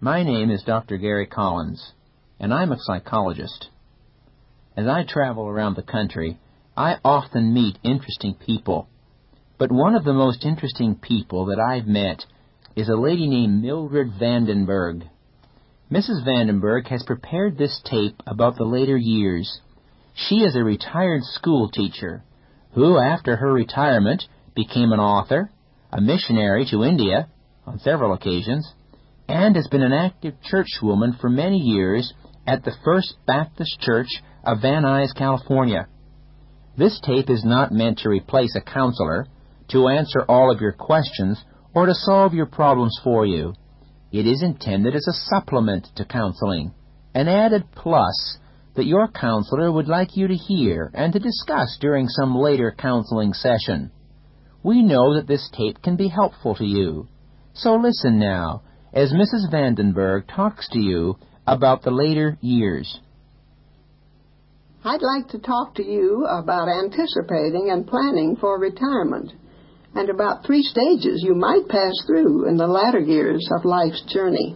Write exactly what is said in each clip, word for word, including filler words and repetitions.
My name is Doctor Gary Collins, and I'm a psychologist. As I travel around the country, I often meet interesting people. But one of the most interesting people that I've met is a lady named Mildred Vandenberg. Missus Vandenberg has prepared this tape about the later years. She is a retired school teacher who, after her retirement, became an author, a missionary to India on several occasions, and has been an active churchwoman for many years at the First Baptist Church of Van Nuys, California. This tape is not meant to replace a counselor, to answer all of your questions, or to solve your problems for you. It is intended as a supplement to counseling, an added plus that your counselor would like you to hear and to discuss during some later counseling session. We know that this tape can be helpful to you. So listen now as Missus Vandenberg talks to you about the later years. I'd like to talk to you about anticipating and planning for retirement, and about three stages you might pass through in the latter years of life's journey.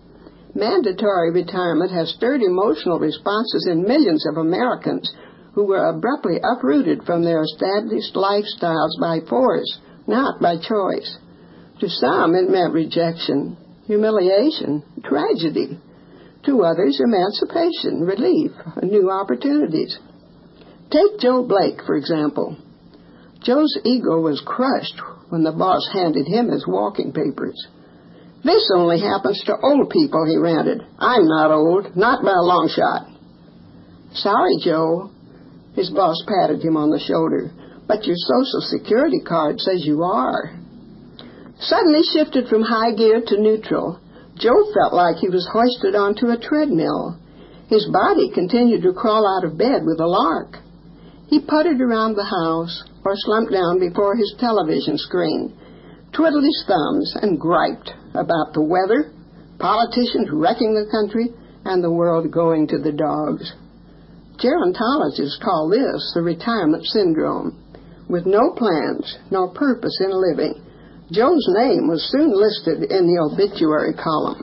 Mandatory retirement has stirred emotional responses in millions of Americans who were abruptly uprooted from their established lifestyles by force, not by choice. To some, it meant rejection, humiliation, tragedy. To others, emancipation, relief, and new opportunities. Take Joe Blake, for example. Joe's ego was crushed when the boss handed him his walking papers. "This only happens to old people," he ranted. "I'm not old, not by a long shot." "Sorry, Joe," his boss patted him on the shoulder, "but your Social Security card says you are." Suddenly shifted from high gear to neutral, Joe felt like he was hoisted onto a treadmill. His body continued to crawl out of bed with a lark. He puttered around the house or slumped down before his television screen, twiddled his thumbs, and griped about the weather, politicians wrecking the country, and the world going to the dogs. Gerontologists call this the retirement syndrome. With no plans, no purpose in living, Joe's name was soon listed in the obituary column.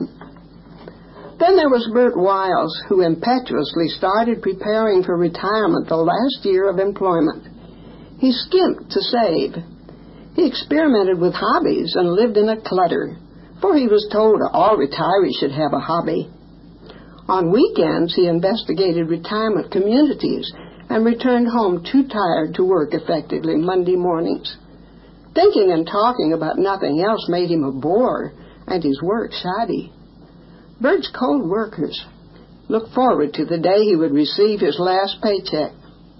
Then there was Bert Wiles, who impetuously started preparing for retirement the last year of employment. He skimped to save. He experimented with hobbies and lived in a clutter, for he was told all retirees should have a hobby. On weekends, he investigated retirement communities and returned home too tired to work effectively Monday mornings. Thinking and talking about nothing else made him a bore, and his work shoddy. Bert's co-workers looked forward to the day he would receive his last paycheck.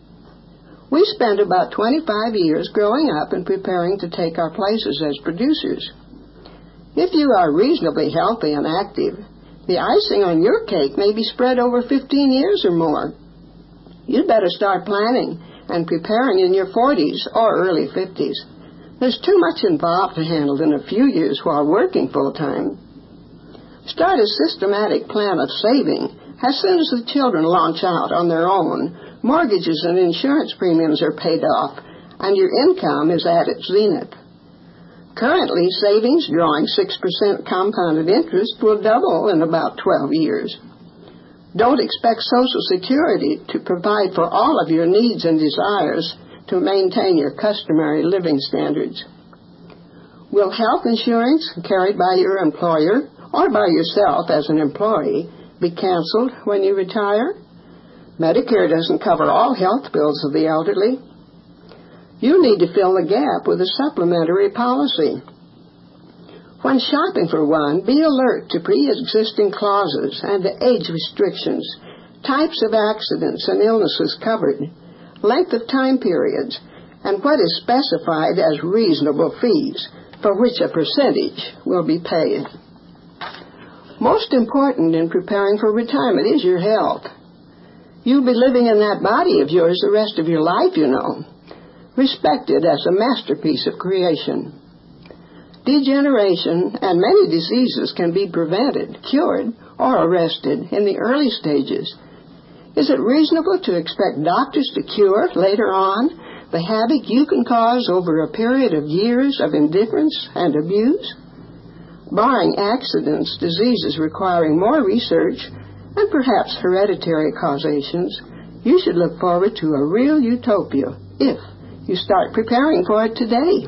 We spent about twenty-five years growing up and preparing to take our places as producers. If you are reasonably healthy and active, the icing on your cake may be spread over fifteen years or more. You'd better start planning and preparing in your forties or early fifties. There's too much involved to handle in a few years while working full-time. Start a systematic plan of saving as soon as the children launch out on their own, mortgages and insurance premiums are paid off, and your income is at its zenith. Currently, savings drawing six percent compounded interest will double in about twelve years. Don't expect Social Security to provide for all of your needs and desires to maintain your customary living standards. Will health insurance carried by your employer or by yourself as an employee be canceled when you retire? Medicare doesn't cover all health bills of the elderly. You need to fill the gap with a supplementary policy. When shopping for one, be alert to pre-existing clauses and to age restrictions, types of accidents and illnesses covered, length of time periods, and what is specified as reasonable fees, for which a percentage will be paid. Most important in preparing for retirement is your health. You'll be living in that body of yours the rest of your life, you know, respected as a masterpiece of creation. Degeneration and many diseases can be prevented, cured, or arrested in the early stages. Is it reasonable to expect doctors to cure, later on, the havoc you can cause over a period of years of indifference and abuse? Barring accidents, diseases requiring more research, and perhaps hereditary causations, you should look forward to a real utopia if you start preparing for it today.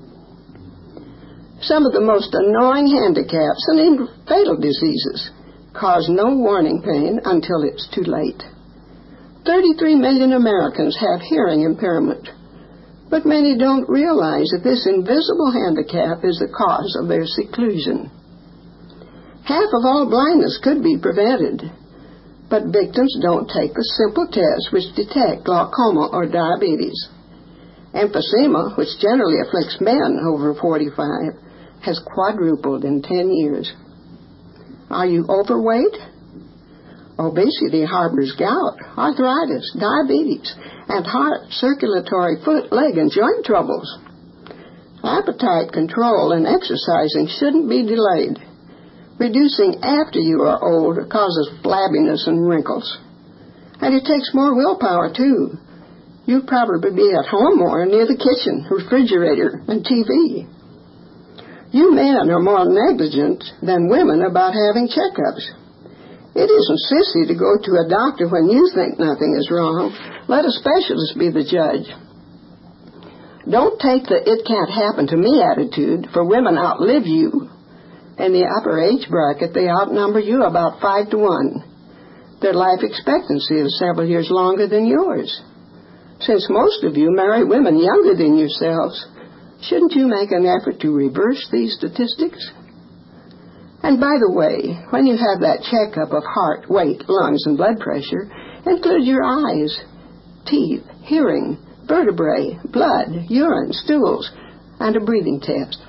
Some of the most annoying handicaps and even fatal diseases cause no warning pain until it's too late. thirty-three million Americans have hearing impairment, but many don't realize that this invisible handicap is the cause of their seclusion. Half of all blindness could be prevented, but victims don't take the simple tests which detect glaucoma or diabetes. Emphysema, which generally afflicts men over forty-five, has quadrupled in ten years. Are you overweight? Obesity harbors gout, arthritis, diabetes, and heart, circulatory, foot, leg, and joint troubles. Appetite control and exercising shouldn't be delayed. Reducing after you are old causes flabbiness and wrinkles. And it takes more willpower, too. You'd probably be at home more near the kitchen, refrigerator, and T V. You men are more negligent than women about having checkups. It isn't sissy to go to a doctor when you think nothing is wrong. Let a specialist be the judge. Don't take the it can't happen to me attitude, for women outlive you. In the upper age bracket, they outnumber you about five to one. Their life expectancy is several years longer than yours. Since most of you marry women younger than yourselves, shouldn't you make an effort to reverse these statistics? And by the way, when you have that checkup of heart, weight, lungs, and blood pressure, include your eyes, teeth, hearing, vertebrae, blood, urine, stools, and a breathing test.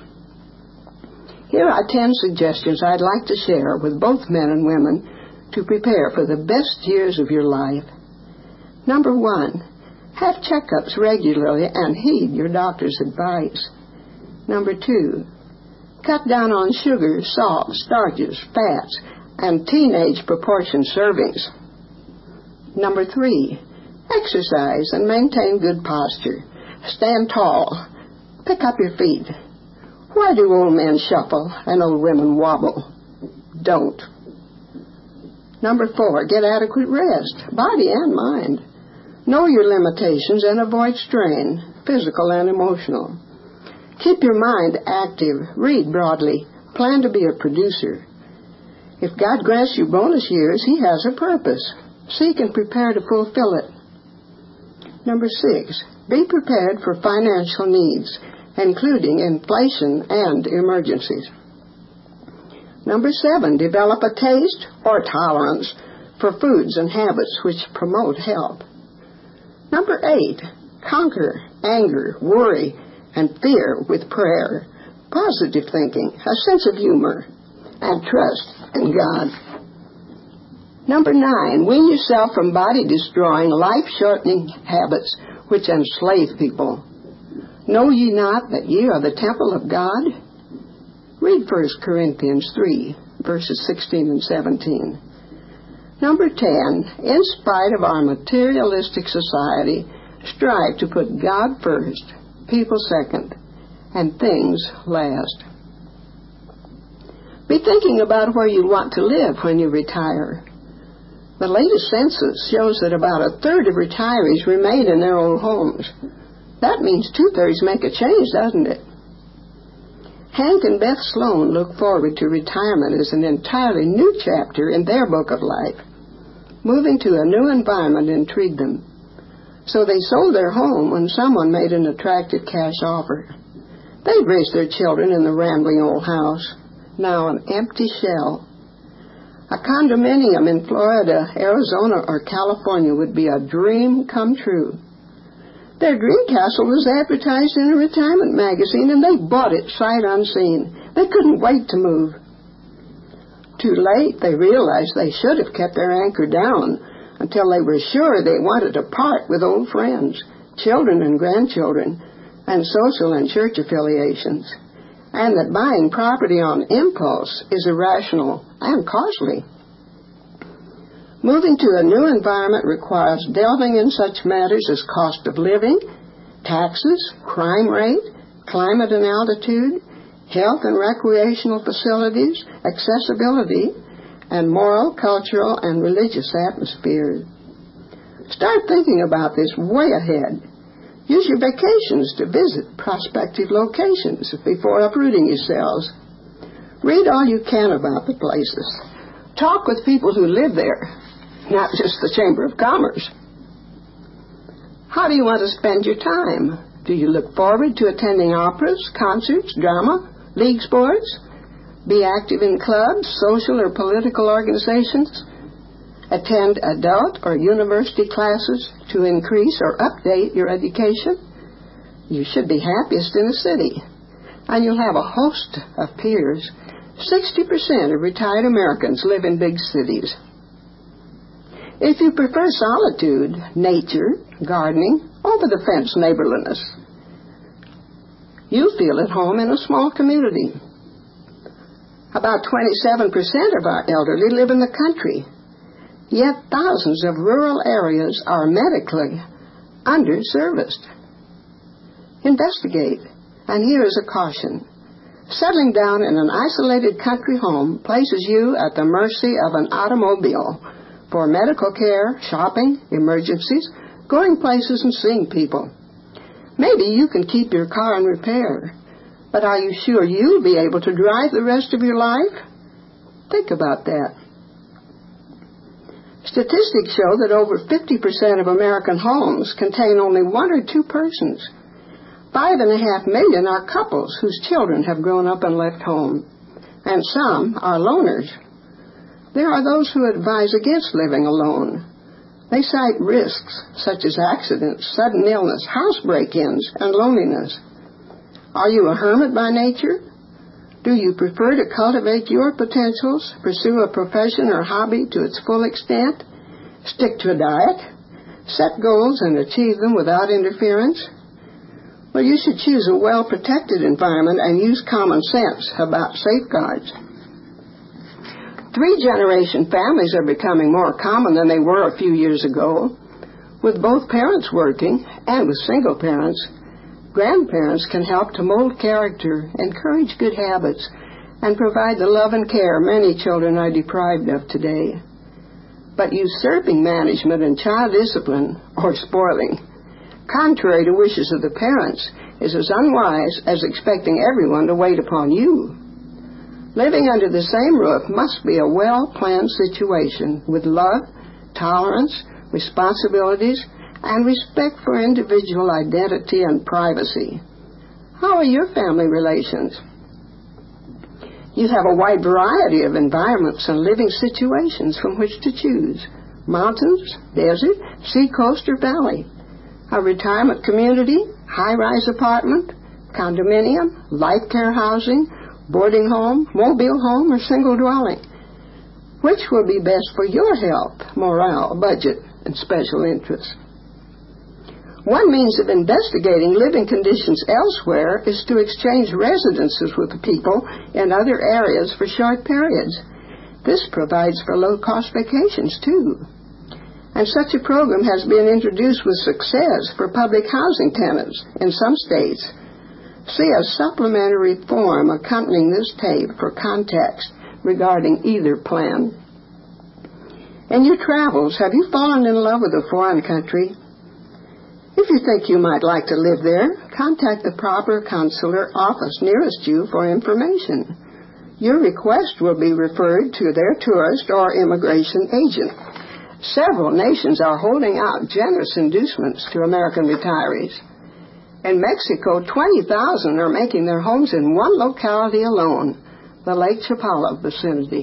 Here are ten suggestions I'd like to share with both men and women to prepare for the best years of your life. Number one, have checkups regularly and heed your doctor's advice. Number two, cut down on sugar, salt, starches, fats, and teenage proportion servings. Number three, exercise and maintain good posture. Stand tall. Pick up your feet. Why do old men shuffle and old women wobble? Don't. Number four, get adequate rest, body and mind. Know your limitations and avoid strain, physical and emotional. Keep your mind active, read broadly, plan to be a producer. If God grants you bonus years, He has a purpose. Seek and prepare to fulfill it. Number six, be prepared for financial needs, including inflation and emergencies. Number seven, develop a taste or tolerance for foods and habits which promote health. Number eight, conquer anger, worry, and fear with prayer, positive thinking, a sense of humor, and trust in God. Number nine, wean yourself from body-destroying, life-shortening habits which enslave people. Know ye not that ye are the temple of God? Read First Corinthians three, verses sixteen and seventeen. Number ten, in spite of our materialistic society, strive to put God first, people second, and things last. Be thinking about where you want to live when you retire. The latest census shows that about a third of retirees remain in their old homes. That means two-thirds make a change, doesn't it? Hank and Beth Sloan look forward to retirement as an entirely new chapter in their book of life. Moving to a new environment intrigued them. So they sold their home when someone made an attractive cash offer. They'd raised their children in the rambling old house, now an empty shell. A condominium in Florida, Arizona, or California would be a dream come true. Their dream castle was advertised in a retirement magazine, and they bought it sight unseen. They couldn't wait to move. Too late, they realized they should have kept their anchor down until they were sure they wanted to part with old friends, children and grandchildren, and social and church affiliations, and that buying property on impulse is irrational and costly. Moving to a new environment requires delving in such matters as cost of living, taxes, crime rate, climate and altitude, health and recreational facilities, accessibility, and moral, cultural, and religious atmosphere. Start thinking about this way ahead. Use your vacations to visit prospective locations before uprooting yourselves. Read all you can about the places. Talk with people who live there, not just the Chamber of Commerce. How do you want to spend your time? Do you look forward to attending operas, concerts, drama, league sports? Be active in clubs, social or political organizations? Attend adult or university classes to increase or update your education? You should be happiest in the city, and you'll have a host of peers. sixty percent of retired Americans live in big cities. If you prefer solitude, nature, gardening, over-the-fence neighborliness, you feel at home in a small community. About twenty-seven percent of our elderly live in the country, yet thousands of rural areas are medically underserviced. Investigate, and here is a caution. Settling down in an isolated country home places you at the mercy of an automobile for medical care, shopping, emergencies, going places and seeing people. Maybe you can keep your car in repair, but are you sure you'll be able to drive the rest of your life? Think about that. Statistics show that over fifty percent of American homes contain only one or two persons. Five and a half million are couples whose children have grown up and left home, and some are loners. There are those who advise against living alone. They cite risks such as accidents, sudden illness, house break-ins, and loneliness. Are you a hermit by nature? Do you prefer to cultivate your potentials, pursue a profession or hobby to its full extent, stick to a diet, set goals and achieve them without interference? Well, you should choose a well-protected environment and use common sense about safeguards. Three-generation families are becoming more common than they were a few years ago. With both parents working and with single parents, grandparents can help to mold character, encourage good habits, and provide the love and care many children are deprived of today. But usurping management and child discipline, or spoiling, contrary to wishes of the parents, is as unwise as expecting everyone to wait upon you. Living under the same roof must be a well-planned situation with love, tolerance, responsibilities, and respect for individual identity and privacy. How are your family relations? You have a wide variety of environments and living situations from which to choose. Mountains, desert, seacoast, or valley. A retirement community, high-rise apartment, condominium, life care housing, boarding home, mobile home, or single dwelling. Which will be best for your health, morale, budget, and special interests? One means of investigating living conditions elsewhere is to exchange residences with people in other areas for short periods. This provides for low-cost vacations, too. And such a program has been introduced with success for public housing tenants in some states. See a supplementary form accompanying this tape for context regarding either plan. In your travels, have you fallen in love with a foreign country? If you think you might like to live there, contact the proper consular office nearest you for information. Your request will be referred to their tourist or immigration agent. Several nations are holding out generous inducements to American retirees. In Mexico, twenty thousand are making their homes in one locality alone, the Lake Chapala vicinity.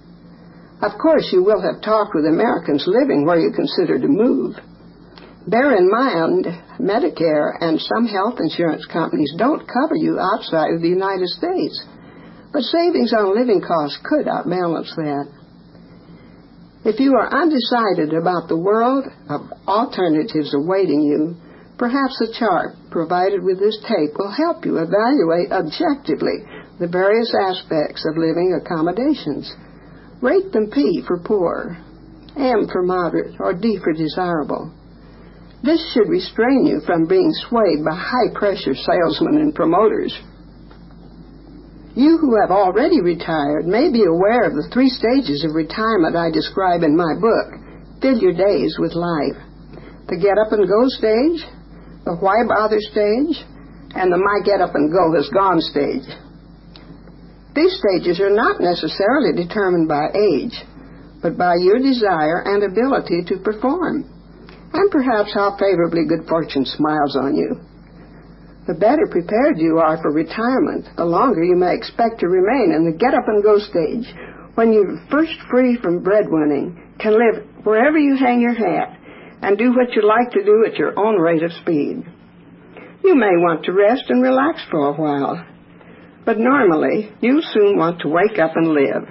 Of course, you will have talked with Americans living where you consider to move. Bear in mind, Medicare and some health insurance companies don't cover you outside of the United States, but savings on living costs could outbalance that. If you are undecided about the world of alternatives awaiting you, perhaps a chart provided with this tape will help you evaluate objectively the various aspects of living accommodations. Rate them P for poor, M for moderate, or D for desirable. This should restrain you from being swayed by high-pressure salesmen and promoters. You who have already retired may be aware of the three stages of retirement I describe in my book, Fill Your Days with Life. The Get Up and Go stage, the Why Bother stage, and the My Get Up and Go Has Gone stage. These stages are not necessarily determined by age, but by your desire and ability to perform, and perhaps how favorably good fortune smiles on you. The better prepared you are for retirement, the longer you may expect to remain in the get-up-and-go stage, when you're first free from breadwinning, can live wherever you hang your hat, and do what you like to do at your own rate of speed. You may want to rest and relax for a while, but normally you soon want to wake up and live.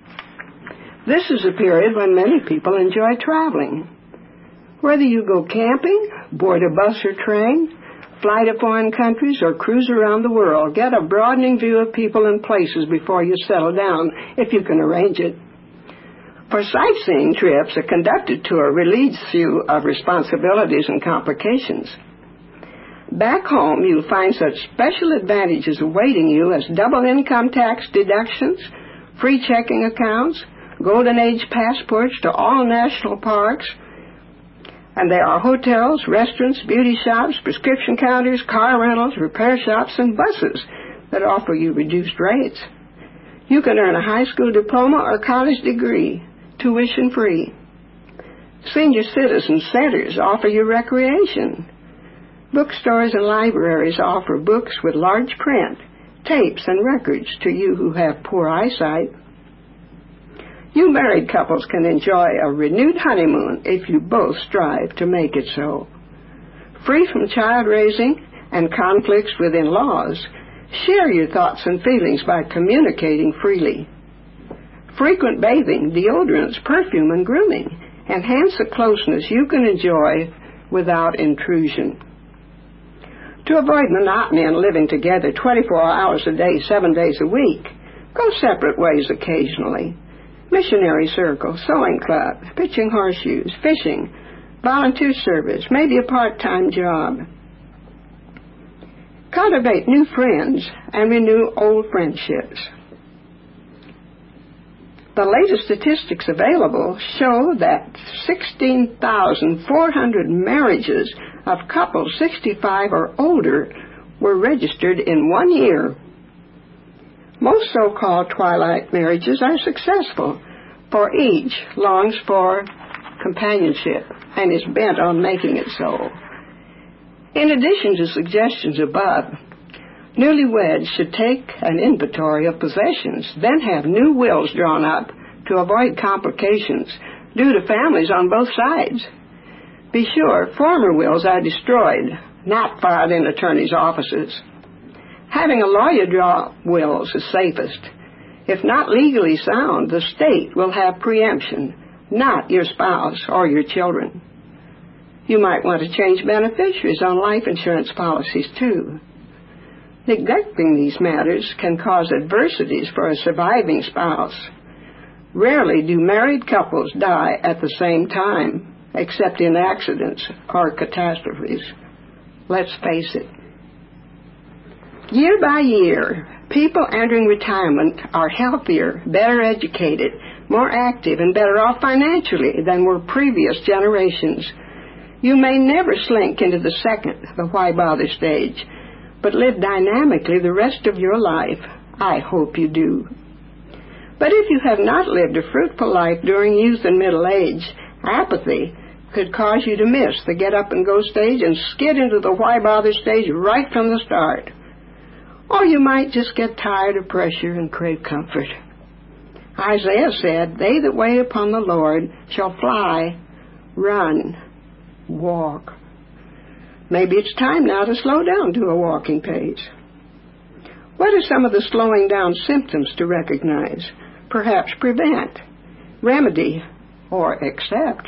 This is a period when many people enjoy traveling. Whether you go camping, board a bus or train, fly to foreign countries, or cruise around the world, get a broadening view of people and places before you settle down, if you can arrange it. For sightseeing trips, a conducted tour relieves you of responsibilities and complications. Back home, you'll find such special advantages awaiting you as double income tax deductions, free checking accounts, golden age passports to all national parks, and there are hotels, restaurants, beauty shops, prescription counters, car rentals, repair shops, and buses that offer you reduced rates. You can earn a high school diploma or college degree, tuition free. Senior citizen centers offer you recreation. Bookstores and libraries offer books with large print, tapes, and records to you who have poor eyesight. You married couples can enjoy a renewed honeymoon if you both strive to make it so. Free from child raising and conflicts with in-laws, share your thoughts and feelings by communicating freely. Frequent bathing, deodorants, perfume, and grooming enhance the closeness you can enjoy without intrusion. To avoid monotony and living together twenty-four hours a day, seven days a week, go separate ways occasionally. Missionary circle, sewing club, pitching horseshoes, fishing, volunteer service, maybe a part-time job. Cultivate new friends and renew old friendships. The latest statistics available show that sixteen thousand four hundred marriages of couples sixty-five or older were registered in one year. Most so-called twilight marriages are successful, for each longs for companionship and is bent on making it so. In addition to suggestions above, newlyweds should take an inventory of possessions, then have new wills drawn up to avoid complications due to families on both sides. Be sure former wills are destroyed, not filed in attorneys' offices. Having a lawyer draw wills is safest. If not legally sound, the state will have preemption, not your spouse or your children. You might want to change beneficiaries on life insurance policies, too. Neglecting these matters can cause adversities for a surviving spouse. Rarely do married couples die at the same time, except in accidents or catastrophes. Let's face it. Year by year, people entering retirement are healthier, better educated, more active, and better off financially than were previous generations. You may never slink into the second, the why bother stage, but live dynamically the rest of your life. I hope you do. But if you have not lived a fruitful life during youth and middle age, apathy could cause you to miss the get-up-and-go stage and skid into the why bother stage right from the start. Or you might just get tired of pressure and crave comfort. Isaiah said, "They that wait upon the Lord shall fly, run, walk." Maybe it's time now to slow down to a walking pace. What are some of the slowing down symptoms to recognize, perhaps prevent, remedy, or accept?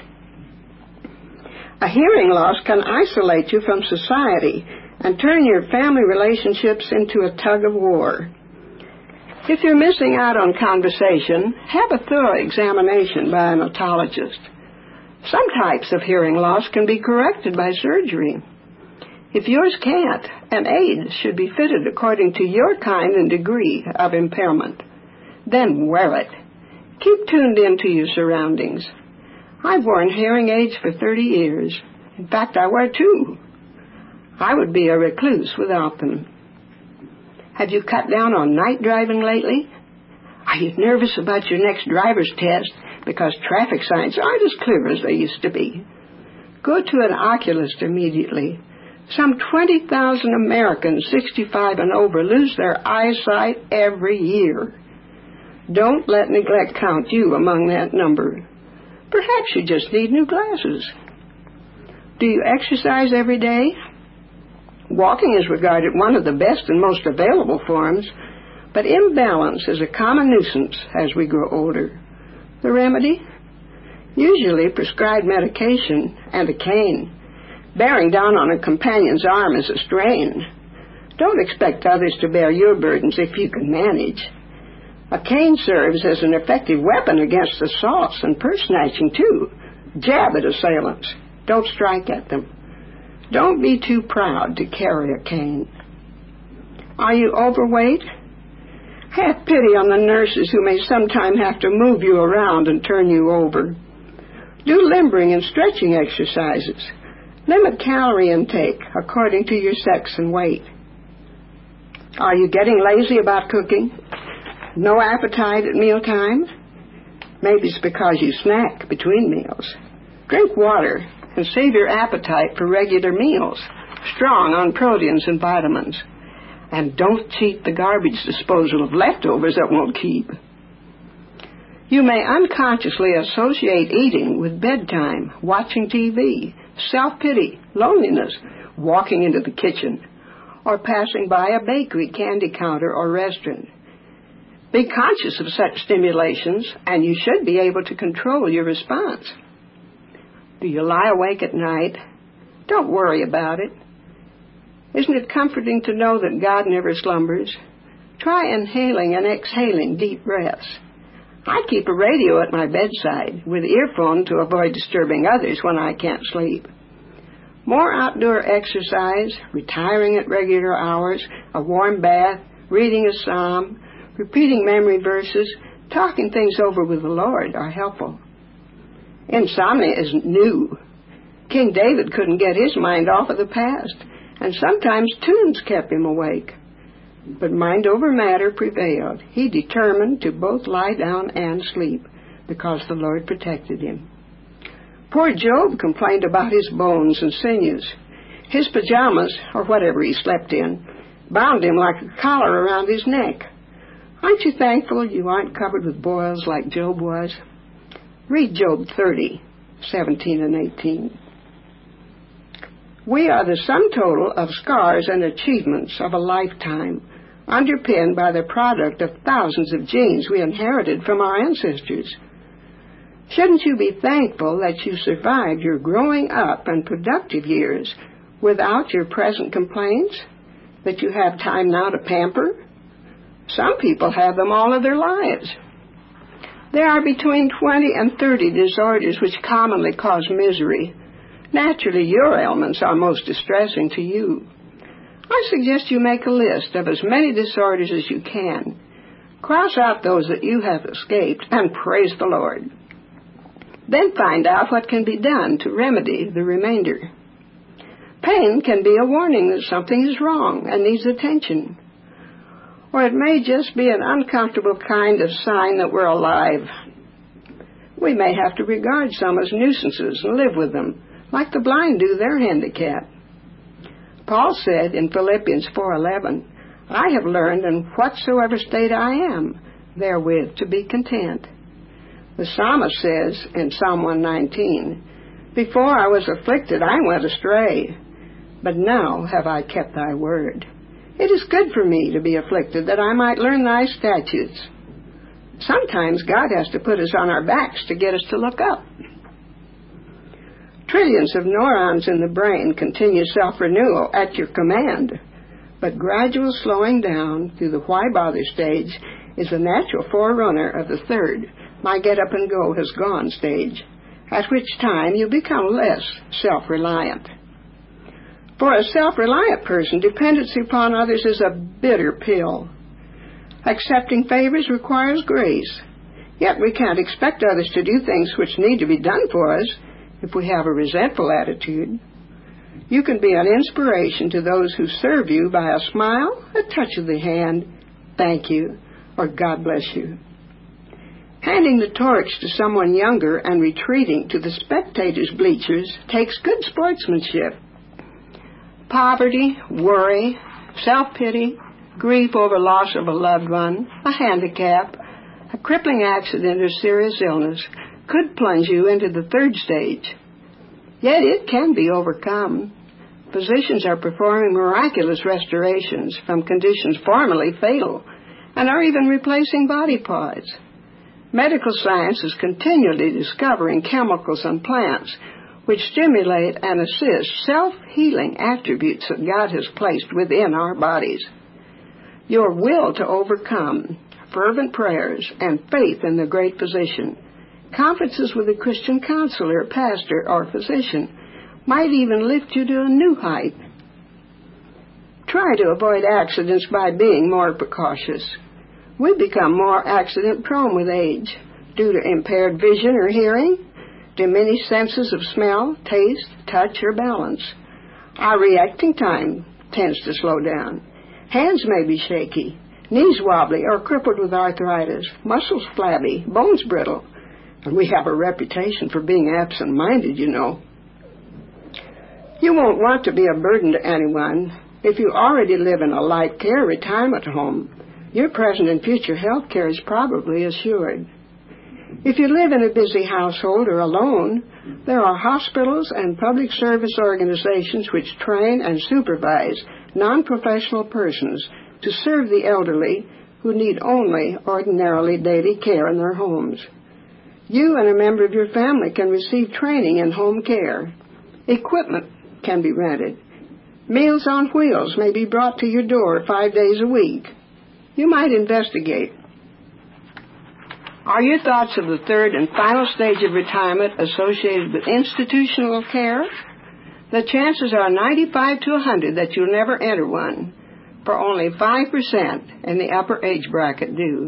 A hearing loss can isolate you from society and turn your family relationships into a tug of war. If you're missing out on conversation, have a thorough examination by an otologist. Some types of hearing loss can be corrected by surgery. If yours can't, an aid should be fitted according to your kind and degree of impairment. Then wear it. Keep tuned into your surroundings. I've worn hearing aids for thirty years. In fact, I wear two. I would be a recluse without them. Have you cut down on night driving lately? Are you nervous about your next driver's test because traffic signs aren't as clear as they used to be? Go to an oculist immediately. Some twenty thousand Americans sixty-five and over lose their eyesight every year. Don't let neglect count you among that number. Perhaps you just need new glasses. Do you exercise every day? Walking is regarded one of the best and most available forms, but imbalance is a common nuisance as we grow older. The remedy? Usually prescribed medication and a cane. Bearing down on a companion's arm is a strain. Don't expect others to bear your burdens if you can manage. A cane serves as an effective weapon against assaults and purse snatching, too. Jab at assailants. Don't strike at them. Don't be too proud to carry a cane. Are you overweight? Have pity on the nurses who may sometime have to move you around and turn you over. Do limbering and stretching exercises. Limit calorie intake according to your sex and weight. Are you getting lazy about cooking? No appetite at mealtime? Maybe it's because you snack between meals. Drink water and save your appetite for regular meals, strong on proteins and vitamins. And don't cheat the garbage disposal of leftovers that won't keep. You may unconsciously associate eating with bedtime, watching T V, self-pity, loneliness, walking into the kitchen, or passing by a bakery, candy counter, or restaurant. Be conscious of such stimulations, and you should be able to control your response. Do you lie awake at night? Don't worry about it. Isn't it comforting to know that God never slumbers? Try inhaling and exhaling deep breaths. I keep a radio at my bedside with earphone to avoid disturbing others when I can't sleep. More outdoor exercise, retiring at regular hours, a warm bath, reading a psalm, repeating memory verses, talking things over with the Lord are helpful. Insomnia isn't new. King David couldn't get his mind off of the past, and sometimes tunes kept him awake. But mind over matter prevailed. He determined to both lie down and sleep because the Lord protected him. Poor Job complained about his bones and sinews. His pajamas, or whatever he slept in, bound him like a collar around his neck. Aren't you thankful you aren't covered with boils like Job was? Read Job thirty, seventeen and eighteen. We are the sum total of scars and achievements of a lifetime, underpinned by the product of thousands of genes we inherited from our ancestors. Shouldn't you be thankful that you survived your growing up and productive years without your present complaints? That you have time now to pamper? Some people have them all of their lives. There are between twenty and thirty disorders which commonly cause misery. Naturally, your ailments are most distressing to you. I suggest you make a list of as many disorders as you can. Cross out those that you have escaped and praise the Lord. Then find out what can be done to remedy the remainder. Pain can be a warning that something is wrong and needs attention. Or it may just be an uncomfortable kind of sign that we're alive. We may have to regard some as nuisances and live with them, like the blind do their handicap. Paul said in Philippians four eleven, I have learned in whatsoever state I am, therewith to be content. The psalmist says in Psalm one nineteen, Before I was afflicted I went astray, but now have I kept thy word. It is good for me to be afflicted, that I might learn thy statutes. Sometimes God has to put us on our backs to get us to look up. Trillions of neurons in the brain continue self-renewal at your command, but gradual slowing down through the why bother stage is a natural forerunner of the third, my get up and go has gone stage, at which time you become less self-reliant. For a self-reliant person, dependency upon others is a bitter pill. Accepting favors requires grace. Yet we can't expect others to do things which need to be done for us if we have a resentful attitude. You can be an inspiration to those who serve you by a smile, a touch of the hand, thank you, or God bless you. Handing the torch to someone younger and retreating to the spectators' bleachers takes good sportsmanship. Poverty, worry, self-pity, grief over loss of a loved one, a handicap, a crippling accident or serious illness could plunge you into the third stage. Yet it can be overcome. Physicians are performing miraculous restorations from conditions formerly fatal and are even replacing body parts. Medical science is continually discovering chemicals and plants which stimulate and assist self-healing attributes that God has placed within our bodies. Your will to overcome, fervent prayers, and faith in the great physician, conferences with a Christian counselor, pastor, or physician might even lift you to a new height. Try to avoid accidents by being more precautious. We become more accident-prone with age due to impaired vision or hearing, diminished senses of smell, taste, touch, or balance. Our reacting time tends to slow down. Hands may be shaky, knees wobbly or crippled with arthritis, muscles flabby, bones brittle, and we have a reputation for being absent-minded, you know. You won't want to be a burden to anyone. If you already live in a light care retirement home, your present and future health care is probably assured. If you live in a busy household or alone, there are hospitals and public service organizations which train and supervise non-professional persons to serve the elderly who need only ordinarily daily care in their homes. You and a member of your family can receive training in home care. Equipment can be rented. Meals on wheels may be brought to your door five days a week. You might investigate. Are your thoughts of the third and final stage of retirement associated with institutional care? The chances are ninety-five to one hundred that you'll never enter one, for only five percent in the upper age bracket do.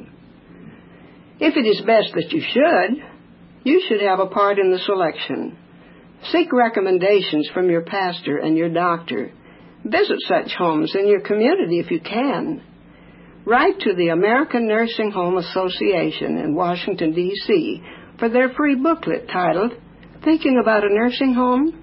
If it is best that you should, you should have a part in the selection. Seek recommendations from your pastor and your doctor. Visit such homes in your community if you can. Write to the American Nursing Home Association in Washington, D C for their free booklet titled, Thinking About a Nursing Home?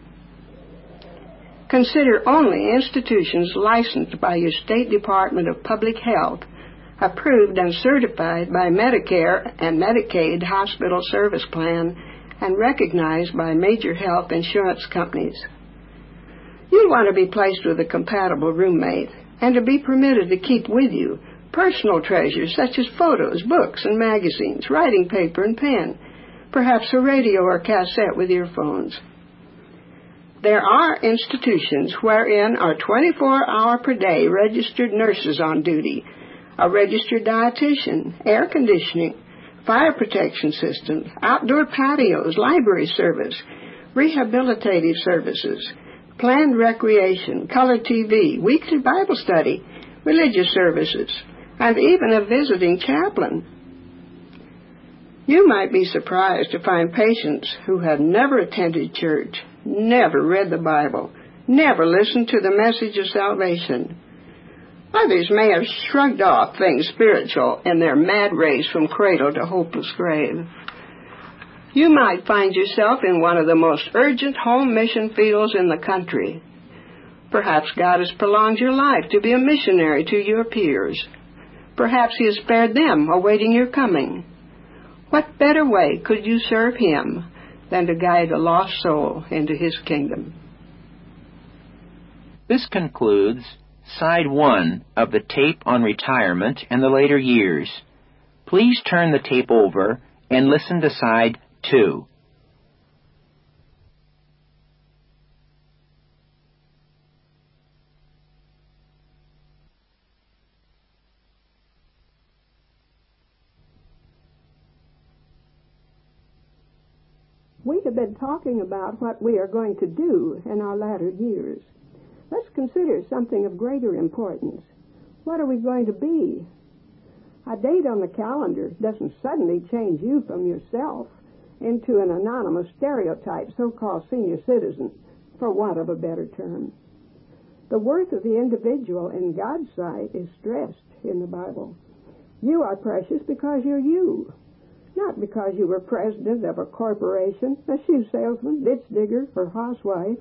Consider only institutions licensed by your State Department of Public Health, approved and certified by Medicare and Medicaid Hospital Service Plan, and recognized by major health insurance companies. You'll want to be placed with a compatible roommate and to be permitted to keep with you personal treasures such as photos, books, and magazines, writing paper and pen, perhaps a radio or cassette with earphones. There are institutions wherein are twenty-four hour per day registered nurses on duty, a registered dietitian, air conditioning, fire protection systems, outdoor patios, library service, rehabilitative services, planned recreation, color T V, weekly Bible study, religious services, and even a visiting chaplain. You might be surprised to find patients who have never attended church, never read the Bible, never listened to the message of salvation. Others may have shrugged off things spiritual in their mad race from cradle to hopeless grave. You might find yourself in one of the most urgent home mission fields in the country. Perhaps God has prolonged your life to be a missionary to your peers. Perhaps He has spared them, awaiting your coming. What better way could you serve Him than to guide a lost soul into His kingdom? This concludes Side one of the tape on retirement and the later years. Please turn the tape over and listen to Side two. We have been talking about what we are going to do in our latter years. Let's consider something of greater importance. What are we going to be? A date on the calendar doesn't suddenly change you from yourself into an anonymous stereotype, so-called senior citizen, for want of a better term. The worth of the individual in God's sight is stressed in the Bible. You are precious because you're you, not because you were president of a corporation, a shoe salesman, ditch digger, or housewife.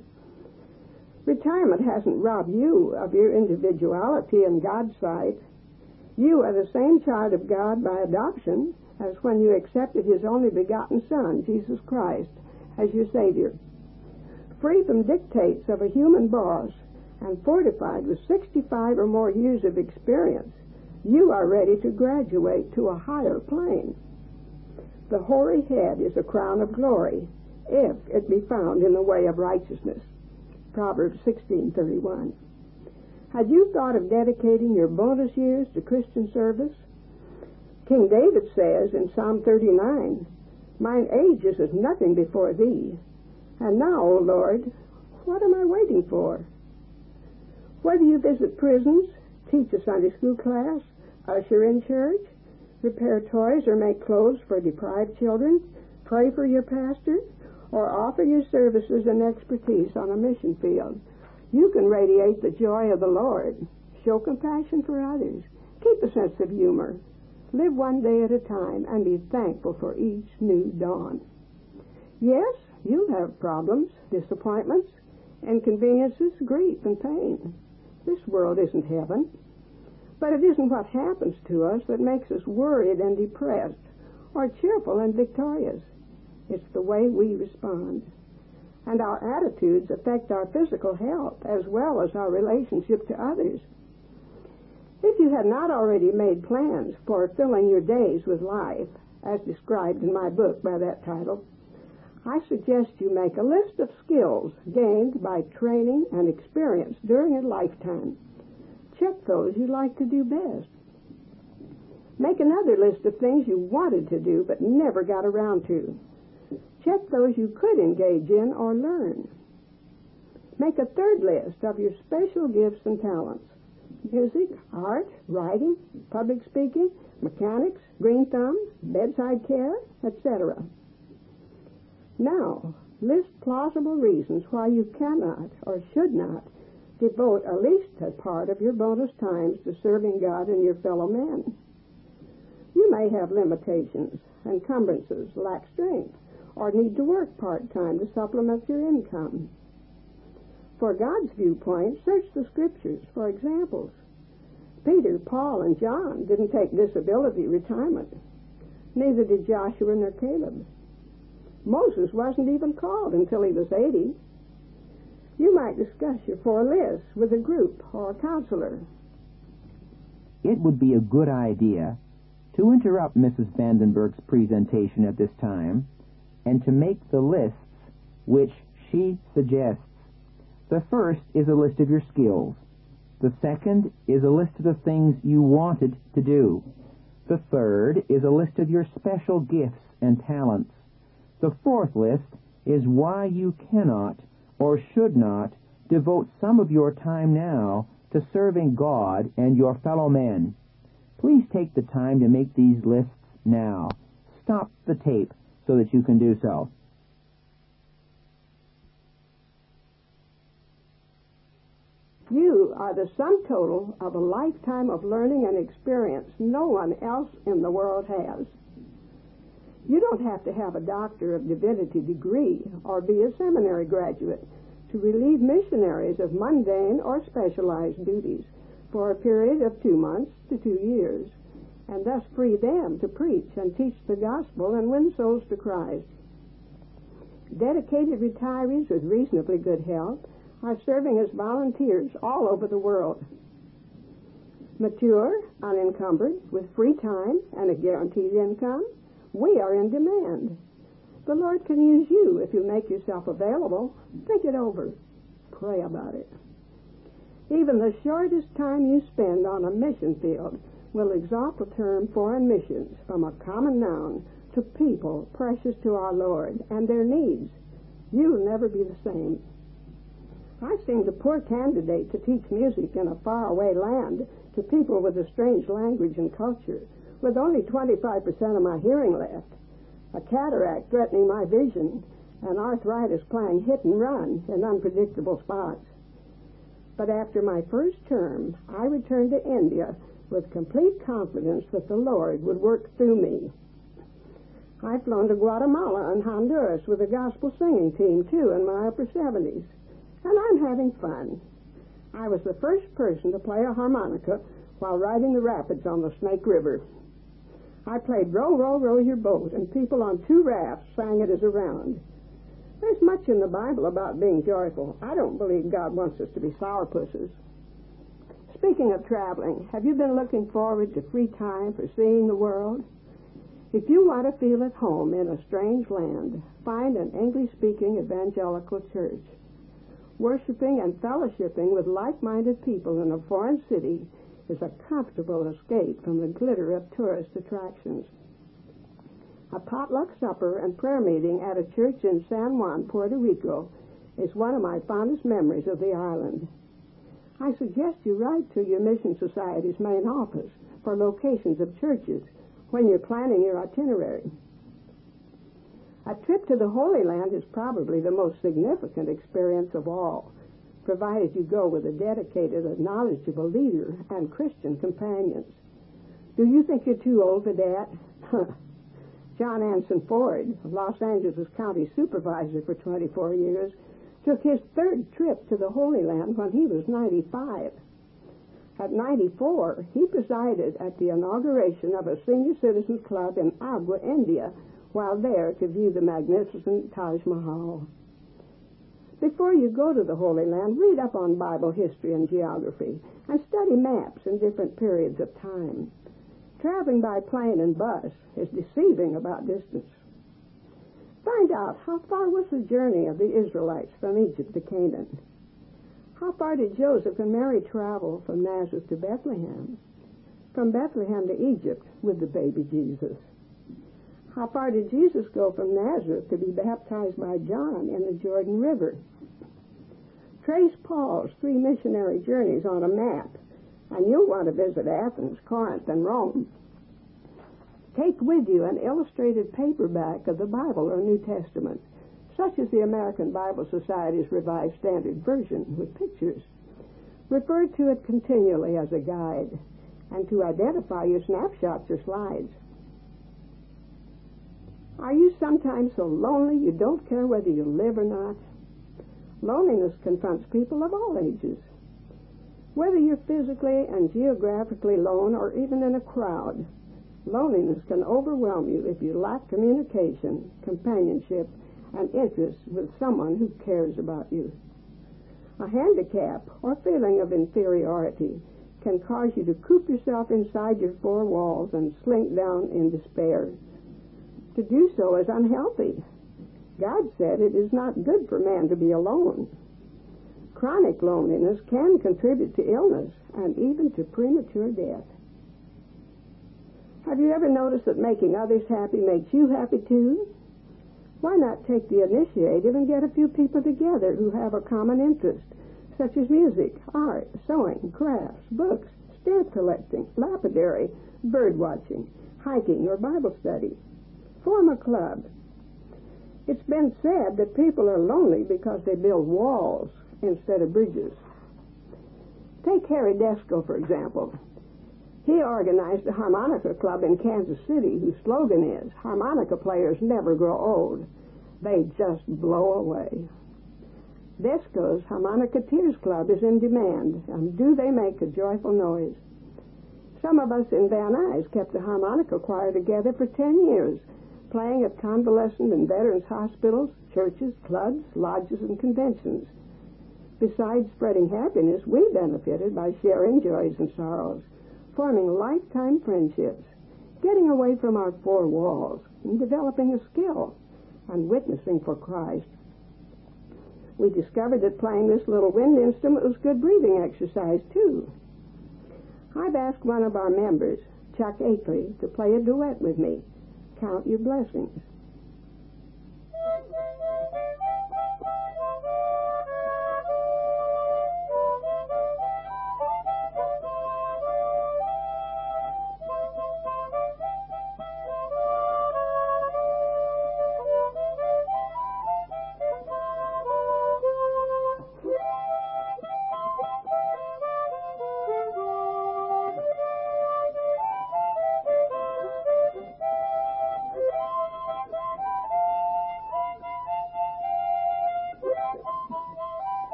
Retirement hasn't robbed you of your individuality in God's sight. You are the same child of God by adoption as when you accepted His only begotten Son, Jesus Christ, as your Savior. Free from dictates of a human boss and fortified with sixty-five or more years of experience, you are ready to graduate to a higher plane. The hoary head is a crown of glory, if it be found in the way of righteousness. Proverbs sixteen thirty-one. Had you thought of dedicating your bonus years to Christian service? King David says in Psalm thirty-nine, "Mine age is as nothing before thee. And now, O Lord, what am I waiting for?" Whether you visit prisons, teach a Sunday school class, usher in church, repair toys or make clothes for deprived children, pray for your pastor, or offer your services and expertise on a mission field, you can radiate the joy of the Lord, show compassion for others, keep a sense of humor, live one day at a time, and be thankful for each new dawn. Yes, you'll have problems, disappointments, inconveniences, grief, and pain. This world isn't heaven. But it isn't what happens to us that makes us worried and depressed, or cheerful and victorious. It's the way we respond. And our attitudes affect our physical health as well as our relationship to others. If you have not already made plans for filling your days with life, as described in my book by that title, I suggest you make a list of skills gained by training and experience during a lifetime. Check those you like to do best. Make another list of things you wanted to do but never got around to. Check those you could engage in or learn. Make a third list of your special gifts and talents: music, art, writing, public speaking, mechanics, green thumb, bedside care, et cetera. Now, list plausible reasons why you cannot or should not devote at least a part of your bonus times to serving God and your fellow men. You may have limitations, encumbrances, lack strength, or need to work part-time to supplement your income. For God's viewpoint, search the Scriptures for examples. Peter, Paul, and John didn't take disability retirement. Neither did Joshua nor Caleb. Moses wasn't even called until he was eighty. You might discuss your four lists with a group or a counselor. It would be a good idea to interrupt Missus Vandenberg's presentation at this time and to make the lists which she suggests. The first is a list of your skills. The second is a list of the things you wanted to do. The third is a list of your special gifts and talents. The fourth list is why you cannot or should not devote some of your time now to serving God and your fellow men. Please take the time to make these lists now. Stop the tape so that you can do so. You are the sum total of a lifetime of learning and experience no one else in the world has. You don't have to have a Doctor of Divinity degree or be a seminary graduate to relieve missionaries of mundane or specialized duties for a period of two months to two years, and thus free them to preach and teach the gospel and win souls to Christ. Dedicated retirees with reasonably good health are serving as volunteers all over the world. Mature, unencumbered, with free time and a guaranteed income, we are in demand. The Lord can use you if you make yourself available. Think it over. Pray about it. Even the shortest time you spend on a mission field will exalt the term foreign missions from a common noun to people precious to our Lord and their needs. You'll never be the same. I seemed a poor candidate to teach music in a faraway land to people with a strange language and culture, with only twenty-five percent of my hearing left, a cataract threatening my vision, and arthritis playing hit and run in unpredictable spots. But after my first term, I returned to India with complete confidence that the Lord would work through me. I've flown to Guatemala and Honduras with a gospel singing team, too, in my upper seventies, and I'm having fun. I was the first person to play a harmonica while riding the rapids on the Snake River. I played Row, Row, Row Your Boat, and people on two rafts sang it as a round. There's much in the Bible about being joyful. I don't believe God wants us to be sourpusses. Speaking of traveling, have you been looking forward to free time for seeing the world? If you want to feel at home in a strange land, find an English-speaking evangelical church. Worshipping and fellowshipping with like-minded people in a foreign city is a comfortable escape from the glitter of tourist attractions. A potluck supper and prayer meeting at a church in San Juan, Puerto Rico, is one of my fondest memories of the island. I suggest you write to your Mission Society's main office for locations of churches when you're planning your itinerary. A trip to the Holy Land is probably the most significant experience of all, provided you go with a dedicated and knowledgeable leader and Christian companions. Do you think you're too old for that? John Anson Ford, Los Angeles County Supervisor for twenty-four years, took his third trip to the Holy Land when he was ninety-five. At ninety-four, he presided at the inauguration of a senior citizens club in Agra, India, while there to view the magnificent Taj Mahal. Before you go to the Holy Land, read up on Bible history and geography, and study maps in different periods of time. Traveling by plane and bus is deceiving about distance. Find out how far was the journey of the Israelites from Egypt to Canaan. How far did Joseph and Mary travel from Nazareth to Bethlehem? From Bethlehem to Egypt with the baby Jesus. How far did Jesus go from Nazareth to be baptized by John in the Jordan River? Trace Paul's three missionary journeys on a map, and you'll want to visit Athens, Corinth, and Rome. Take with you an illustrated paperback of the Bible or New Testament, such as the American Bible Society's Revised Standard Version with pictures. Refer to it continually as a guide, and to identify your snapshots or slides. Are you sometimes so lonely you don't care whether you live or not? Loneliness confronts people of all ages. Whether you're physically and geographically alone or even in a crowd, loneliness can overwhelm you if you lack communication, companionship, and interest with someone who cares about you. A handicap or feeling of inferiority can cause you to coop yourself inside your four walls and slink down in despair. To do so is unhealthy. God said it is not good for man to be alone. Chronic loneliness can contribute to illness and even to premature death. Have you ever noticed that making others happy makes you happy too? Why not take the initiative and get a few people together who have a common interest, such as music, art, sewing, crafts, books, stamp collecting, lapidary, bird watching, hiking, or Bible study? Form a club. It's been said that people are lonely because they build walls instead of bridges. Take Harry Desco, for example. He organized a harmonica club in Kansas City whose slogan is, "Harmonica players never grow old. They just blow away." Desco's Harmonicateers Club is in demand, and do they make a joyful noise. Some of us in Van Nuys kept the harmonica choir together for ten years, playing at convalescent and veterans hospitals, churches, clubs, lodges, and conventions. Besides spreading happiness, we benefited by sharing joys and sorrows, forming lifetime friendships, getting away from our four walls, and developing a skill, and witnessing for Christ. We discovered that playing this little wind instrument was good breathing exercise, too. I've asked one of our members, Chuck Akeley, to play a duet with me. Count your blessings.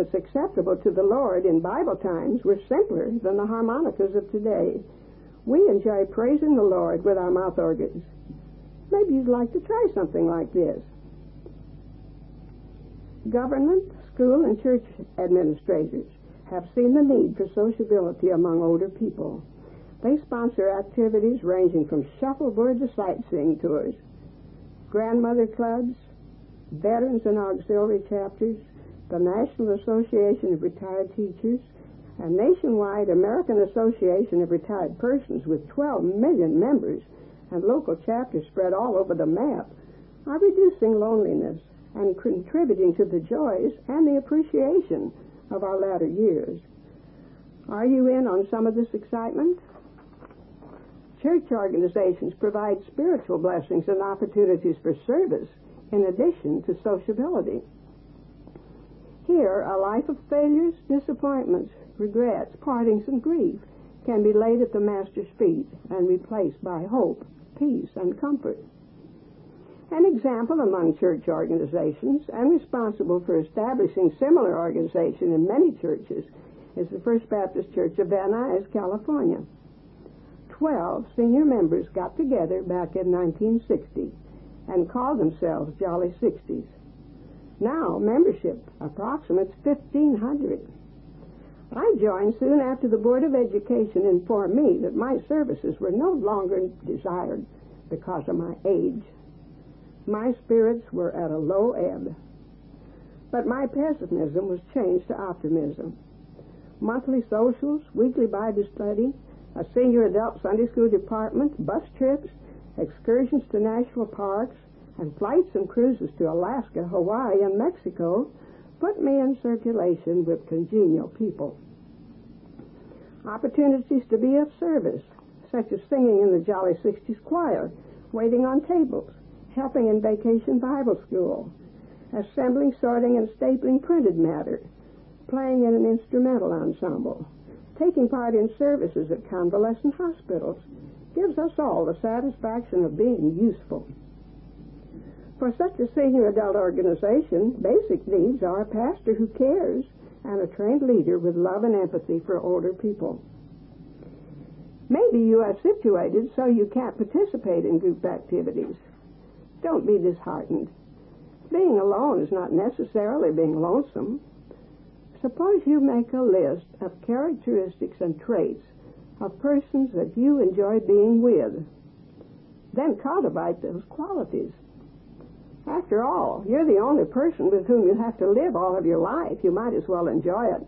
instruments acceptable to the Lord in Bible times were simpler than the harmonicas of today. We enjoy praising the Lord with our mouth organs. Maybe you'd like to try something like this. Government, school, and church administrators have seen the need for sociability among older people. They sponsor activities ranging from shuffleboard to sightseeing tours, grandmother clubs, veterans and auxiliary chapters, the National Association of Retired Teachers, and nationwide American Association of Retired Persons with twelve million members and local chapters spread all over the map are reducing loneliness and contributing to the joys and the appreciation of our latter years. Are you in on some of this excitement? Church organizations provide spiritual blessings and opportunities for service in addition to sociability. Here, a life of failures, disappointments, regrets, partings, and grief can be laid at the Master's feet and replaced by hope, peace, and comfort. An example among church organizations and responsible for establishing similar organization in many churches is the First Baptist Church of Van Nuys, California. Twelve senior members got together back in nineteen sixty and called themselves Jolly Sixties. Now, membership approximates fifteen hundred. I joined soon after the Board of Education informed me that my services were no longer desired because of my age. My spirits were at a low ebb. But my pessimism was changed to optimism. Monthly socials, weekly Bible study, a senior adult Sunday school department, bus trips, excursions to national parks, and flights and cruises to Alaska, Hawaii, and Mexico put me in circulation with congenial people. Opportunities to be of service, such as singing in the Jolly Sixties choir, waiting on tables, helping in vacation Bible school, assembling, sorting, and stapling printed matter, playing in an instrumental ensemble, taking part in services at convalescent hospitals, gives us all the satisfaction of being useful. For such a senior adult organization, basic needs are a pastor who cares and a trained leader with love and empathy for older people. Maybe you are situated so you can't participate in group activities. Don't be disheartened. Being alone is not necessarily being lonesome. Suppose you make a list of characteristics and traits of persons that you enjoy being with. Then cultivate those qualities. After all, you're the only person with whom you have to live all of your life. You might as well enjoy it.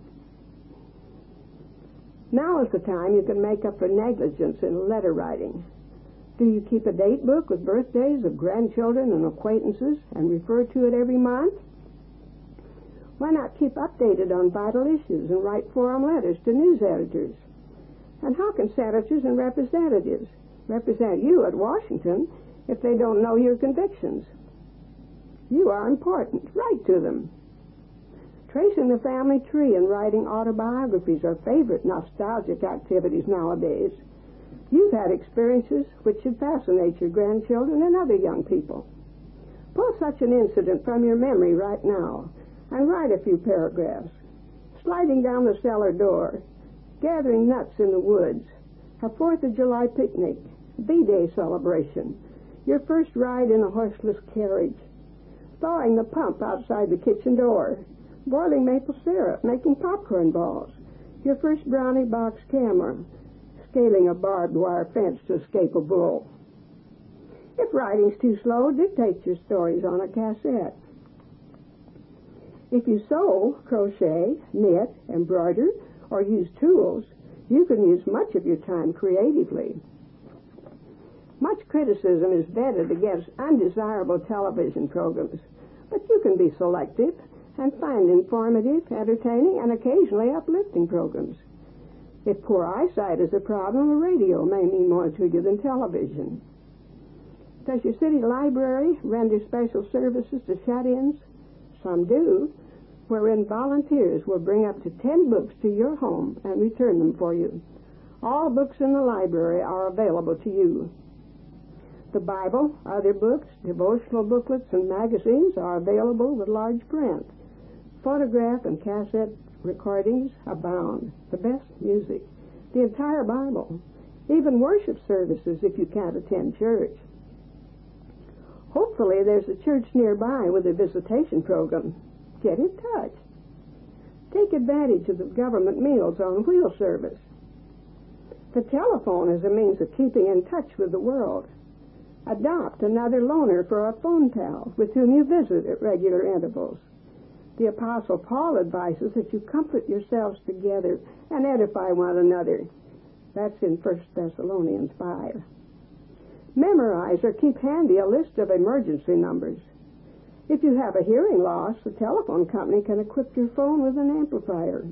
Now is the time you can make up for negligence in letter writing. Do you keep a date book with birthdays of grandchildren and acquaintances and refer to it every month? Why not keep updated on vital issues and write forum letters to news editors? And how can senators and representatives represent you at Washington if they don't know your convictions? You are important. Write to them. Tracing the family tree and writing autobiographies are favorite nostalgic activities nowadays. You've had experiences which should fascinate your grandchildren and other young people. Pull such an incident from your memory right now and write a few paragraphs. Sliding down the cellar door, gathering nuts in the woods, a Fourth of July picnic, V-Day celebration, your first ride in a horseless carriage, thawing the pump outside the kitchen door, boiling maple syrup, making popcorn balls, your first brownie box camera, scaling a barbed wire fence to escape a bull. If writing's too slow, dictate your stories on a cassette. If you sew, crochet, knit, embroider, or use tools, you can use much of your time creatively. Much criticism is vetted against undesirable television programs, but you can be selective and find informative, entertaining, and occasionally uplifting programs. If poor eyesight is a problem, a radio may mean more to you than television. Does your city library render special services to shut-ins? Some do, wherein volunteers will bring up to ten books to your home and return them for you. All books in the library are available to you. The Bible, other books, devotional booklets, and magazines are available with large print. Photograph and cassette recordings abound. The best music. The entire Bible. Even worship services if you can't attend church. Hopefully there's a church nearby with a visitation program. Get in touch. Take advantage of the government Meals on Wheels service. The telephone is a means of keeping in touch with the world. Adopt another loaner for a phone pal with whom you visit at regular intervals. The Apostle Paul advises that you comfort yourselves together and edify one another. That's in First Thessalonians five. Memorize or keep handy a list of emergency numbers. If you have a hearing loss, the telephone company can equip your phone with an amplifier.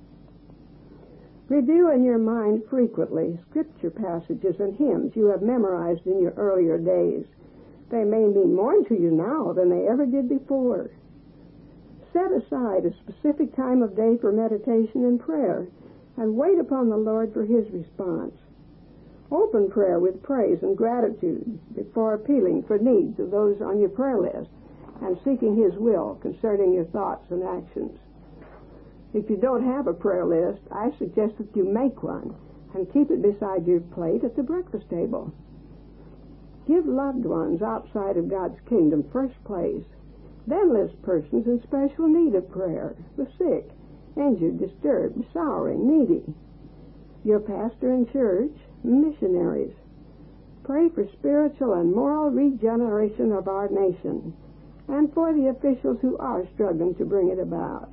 Review in your mind frequently scripture passages and hymns you have memorized in your earlier days. They may mean more to you now than they ever did before. Set aside a specific time of day for meditation and prayer, and wait upon the Lord for His response. Open prayer with praise and gratitude before appealing for needs of those on your prayer list and seeking His will concerning your thoughts and actions. If you don't have a prayer list, I suggest that you make one and keep it beside your plate at the breakfast table. Give loved ones outside of God's kingdom first place. Then list persons in special need of prayer, the sick, injured, disturbed, sorrowing, needy. Your pastor in church, missionaries. Pray for spiritual and moral regeneration of our nation and for the officials who are struggling to bring it about.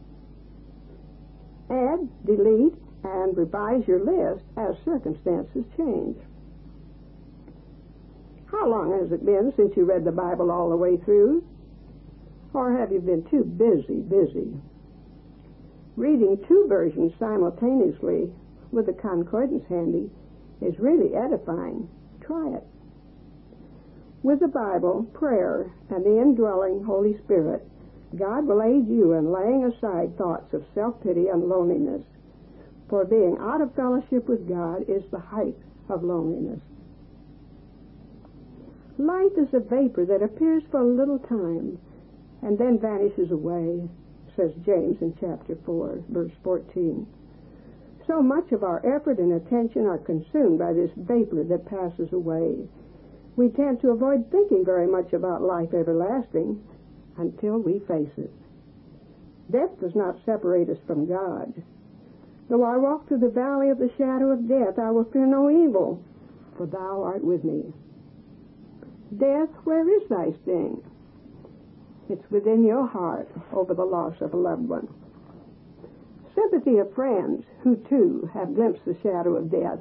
Add, delete, and revise your list as circumstances change. How long has it been since you read the Bible all the way through? Or have you been too busy, busy? Reading two versions simultaneously with the concordance handy is really edifying. Try it. With the Bible, prayer, and the indwelling Holy Spirit, God will aid you in laying aside thoughts of self-pity and loneliness. For being out of fellowship with God is the height of loneliness. Life is a vapor that appears for a little time and then vanishes away, says James in chapter four, verse fourteen. So much of our effort and attention are consumed by this vapor that passes away. We tend to avoid thinking very much about life everlasting until we face it. Death does not separate us from God. Though I walk through the valley of the shadow of death, I will fear no evil, for thou art with me. Death, where is thy sting? It's within your heart over the loss of a loved one. Sympathy of friends who, too, have glimpsed the shadow of death.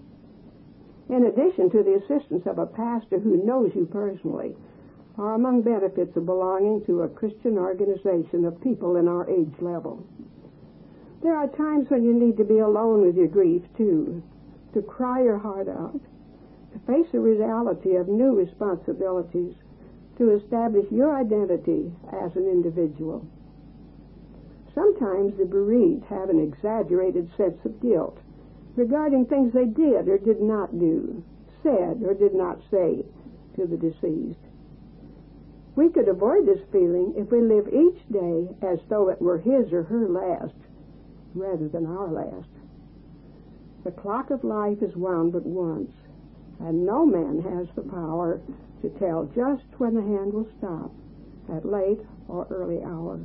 In addition to the assistance of a pastor who knows you personally, are among benefits of belonging to a Christian organization of people in our age level. There are times when you need to be alone with your grief, too, to cry your heart out, to face the reality of new responsibilities, to establish your identity as an individual. Sometimes the bereaved have an exaggerated sense of guilt regarding things they did or did not do, said or did not say to the deceased. We could avoid this feeling if we live each day as though it were his or her last, rather than our last. The clock of life is wound but once, and no man has the power to tell just when the hand will stop, at late or early hour.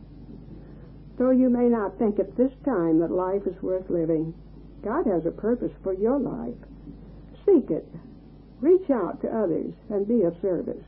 Though you may not think at this time that life is worth living, God has a purpose for your life. Seek it. Reach out to others and be of service.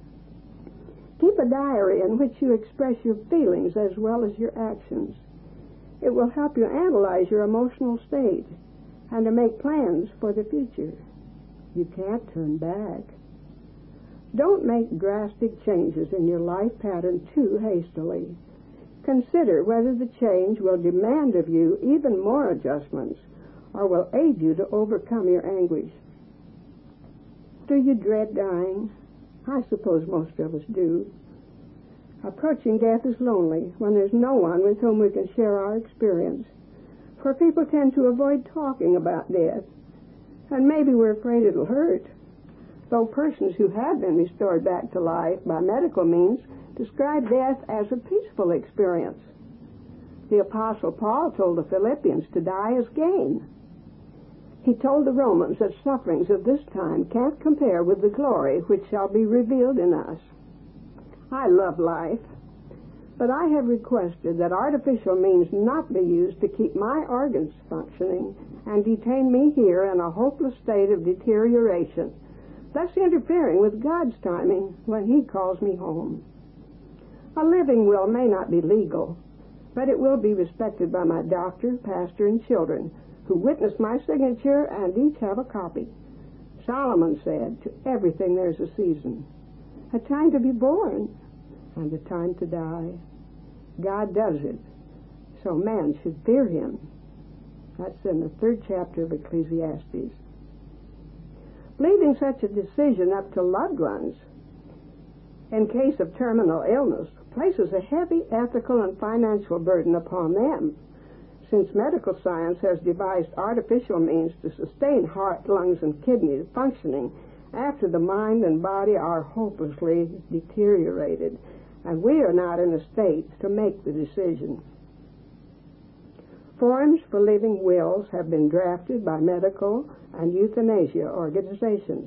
Keep a diary in which you express your feelings as well as your actions. It will help you analyze your emotional state and to make plans for the future. You can't turn back. Don't make drastic changes in your life pattern too hastily. Consider whether the change will demand of you even more adjustments or will aid you to overcome your anguish. Do you dread dying? I suppose most of us do. Approaching death is lonely when there's no one with whom we can share our experience, for people tend to avoid talking about death, and maybe we're afraid it'll hurt, though persons who have been restored back to life by medical means described death as a peaceful experience. The Apostle Paul told the Philippians to die is gain. He told the Romans that sufferings of this time can't compare with the glory which shall be revealed in us. I love life, but I have requested that artificial means not be used to keep my organs functioning and detain me here in a hopeless state of deterioration, thus interfering with God's timing when He calls me home. A living will may not be legal, but it will be respected by my doctor, pastor, and children, who witness my signature and each have a copy. Solomon said, to everything there's a season, a time to be born and a time to die. God does it, so man should fear Him. That's in the third chapter of Ecclesiastes. Leaving such a decision up to loved ones in case of terminal illness places a heavy ethical and financial burden upon them, since medical science has devised artificial means to sustain heart, lungs, and kidneys functioning after the mind and body are hopelessly deteriorated, and we are not in a state to make the decision. Forms for living wills have been drafted by medical and euthanasia organizations.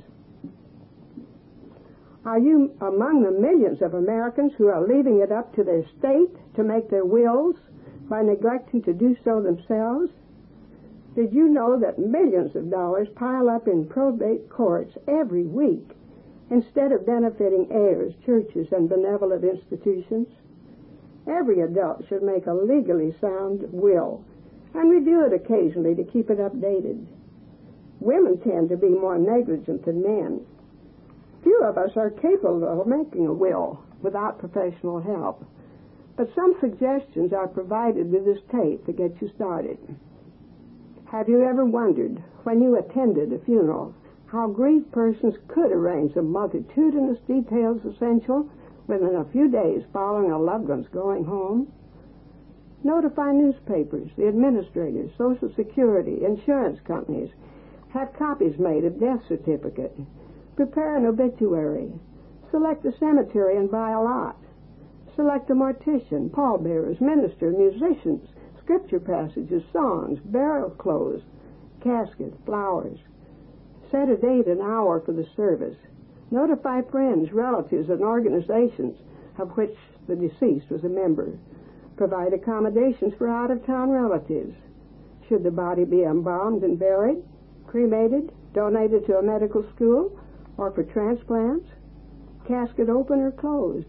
Are you among the millions of Americans who are leaving it up to their state to make their wills by neglecting to do so themselves? Did you know that millions of dollars pile up in probate courts every week instead of benefiting heirs, churches, and benevolent institutions? Every adult should make a legally sound will and review it occasionally to keep it updated. Women tend to be more negligent than men. Few of us are capable of making a will without professional help, but some suggestions are provided with this tape to get you started. Have you ever wondered, when you attended a funeral, how grieved persons could arrange the multitudinous details essential within a few days following a loved one's going home? Notify newspapers, the administrators, Social Security, insurance companies. Have copies made of death certificate. Prepare an obituary. Select a cemetery and buy a lot. Select a mortician, pallbearers, minister, musicians, scripture passages, songs, burial clothes, casket, flowers. Set a date and hour for the service. Notify friends, relatives, and organizations of which the deceased was a member. Provide accommodations for out-of-town relatives. Should the body be embalmed and buried, cremated, donated to a medical school, or for transplants, casket open or closed?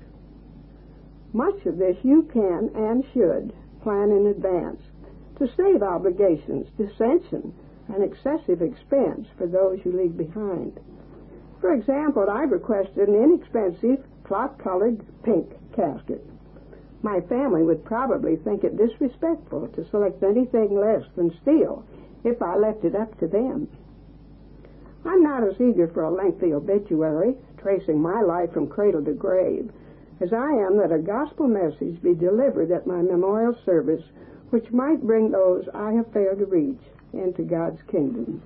Much of this you can and should plan in advance to save obligations, dissension, and excessive expense for those you leave behind. For example, I've requested an inexpensive, cloth-colored pink casket. My family would probably think it disrespectful to select anything less than steel if I left it up to them. I'm not as eager for a lengthy obituary, tracing my life from cradle to grave, as I am that a gospel message be delivered at my memorial service, which might bring those I have failed to reach into God's kingdom.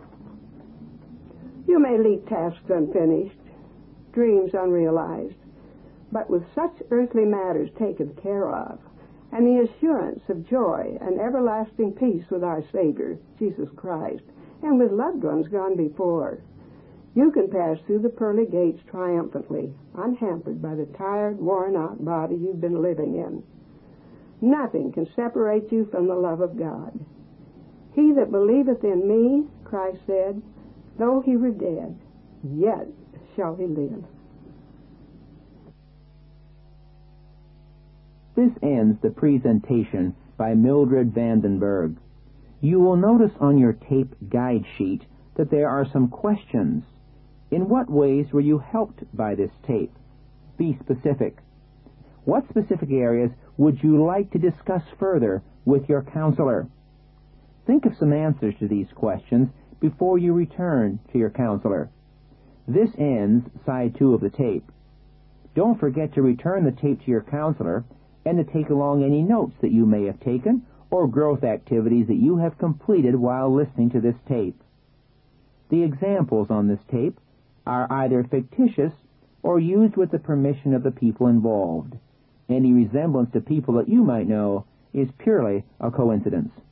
You may leave tasks unfinished, dreams unrealized, but with such earthly matters taken care of, and the assurance of joy and everlasting peace with our Savior, Jesus Christ, and with loved ones gone before, you can pass through the pearly gates triumphantly, unhampered by the tired, worn-out body you've been living in. Nothing can separate you from the love of God. He that believeth in me, Christ said, though he were dead, yet shall he live. This ends the presentation by Mildred Vandenberg. You will notice on your tape guide sheet that there are some questions. In what ways were you helped by this tape? Be specific. What specific areas would you like to discuss further with your counselor? Think of some answers to these questions before you return to your counselor. This ends side two of the tape. Don't forget to return the tape to your counselor and to take along any notes that you may have taken or growth activities that you have completed while listening to this tape. The examples on this tape are either fictitious or used with the permission of the people involved. Any resemblance to people that you might know is purely a coincidence.